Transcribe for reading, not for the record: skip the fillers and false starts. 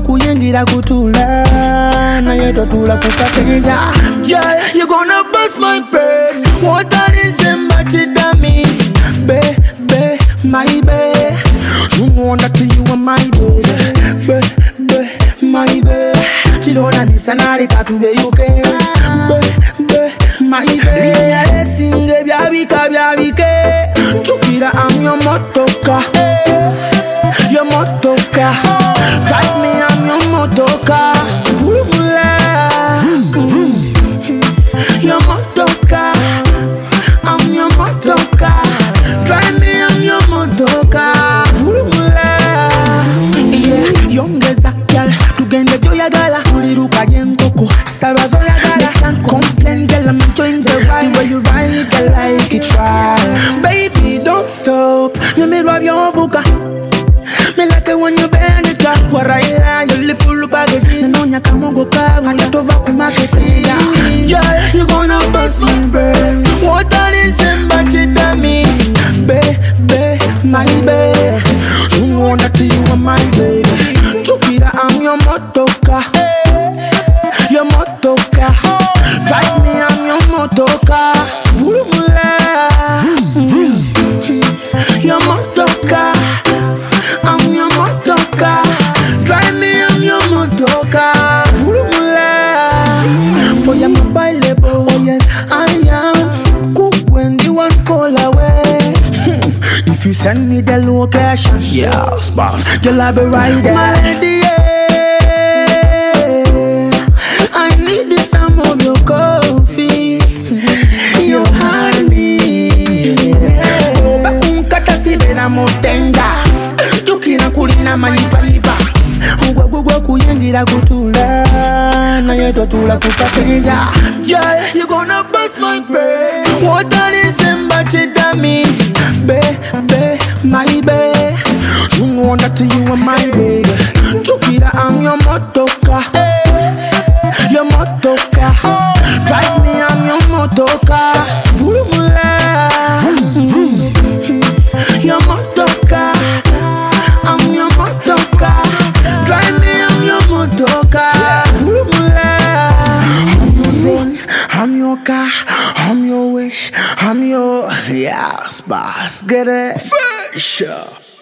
kuyengira kutula naye totula kukatenga. Yeah, you gonna bust my brain. What is embachida me? Baby, my baby. You know that you are my baby. Baby, my baby. Chilona ni sanari katube yuke. Baby, my baby. Liya singe byabike. Tukira I'm your motoka. Your motoka. Drive me, I'm your motoka. Vumula. Your motoka. I'm your motoka. Drive me, I'm your motoka. Vumula. Yeah, yongeza girl. Tugende joyagala. Uliruka yenkoko. Sabazo yagala. Can't complain, girl. I'm enjoying the ride. The way you ride, I like it, try. Baby, don't stop. You may rub your voca. Me like it when you bend it up. Waraila, you live full of baggage. Nanonya kamongo ka, wanatova kumaketia. Yeah, you gonna bust my brain. What is embachida me? Baby, my baby. You know that you are my baby. Tukira, I'm your motoka. Your motoka. Drive me, I'm your motoka. Vumula. Your motoka. I'm your motoka. Drive me, I'm your motoka. Vumula. For you, I'm available. Oh yes, I am. Cook when you want call away. If you send me the location, yes, boss, you'll be right there. My lady, I need some of your coffee, your honey. Bakunkata sibena motenga. Tukina kulina maipaiva. Ugwa kuyengira kutula naye totula kukatenga. Yeah, you gonna bust my brain. What is embachida me? Baby, my baby. You know that you are my baby. Tukira, I'm your motoka. Your motoka. Drive me, I'm your motoka. Vumula. Your motoka. I'm your motoka. Drive me, I'm your motoka. Vumula. I'm your drone, I'm your car, I'm your wish, I'm your yes, boss. Get it? For sure.